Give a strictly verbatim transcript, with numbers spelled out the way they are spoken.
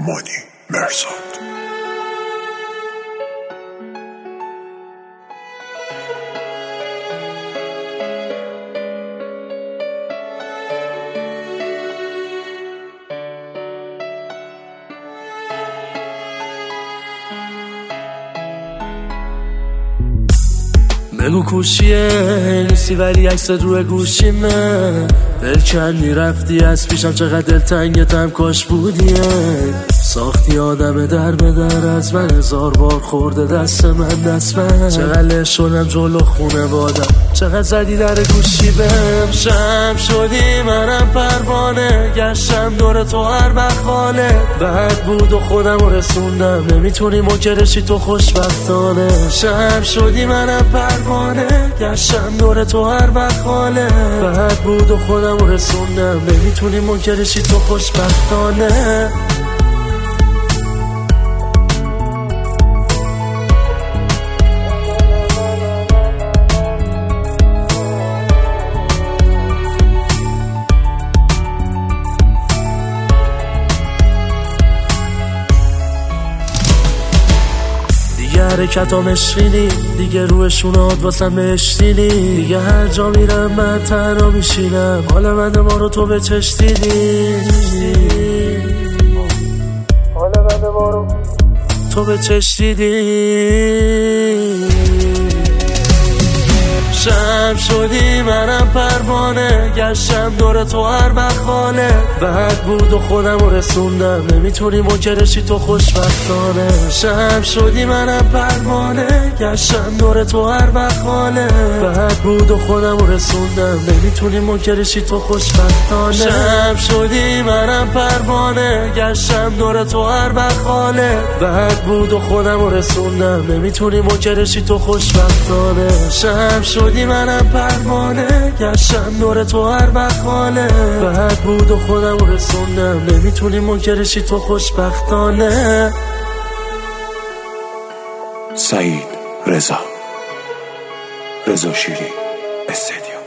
مانی مرزاد. بگو کوشیه نیستی ولی عکست روی گوشیمه، بلکن رفتی از پیشم، چقدر دلتنگتم کاش بودیه. ساختی آدم در به در از من، هزار بار خورده دست من دست من. چقدر شدم جلو خونه بادم، چقدر زدی در گوشی بهم. شم شدی منم پروانه، گشتم دور تو هر بخاله. بد بود و خودم رو رسوندم، نمیتونی منکرشی تو خوشبختانه. شم شدی منم پروانه، گشتم دور تو هر بخاله. بد بود و خودم رو رسوندم، نمیتونی منکرشی تو خوشبختانه. حرکتام اشقینی دیگه، روشونات واسم اشتینی دیگه. هر جا میرم من تنها میشینم، حالا من ما رو تو به چش دیدی، حالا من ما رو تو به چش دیدی. شم شدی منم پروانه، گشتم دور تو هر بخاله. بد بود و خودم رو رسوندم، نمیتونی منکرشی تو خوشبختانه. شم شدی منم پروانه، گشتم دور تو هر بخاله. بد بود و خودم رو رسوندم، نمیتونی منکرشی تو خوشبختانه. شم شدی منم پروانه، گشتم دور تو هر بخاله. بد بود و خودم رو رسوندم، نمیتونی منکرشی تو خوشبختانه. شم شدی منم پروانه، گشتم دور تو هر بخاله. بد بود و خودم رو رسوندم، نمیتونی منکرشی تو خوشبختانه. سعید رضا، رضا شیری استدیو.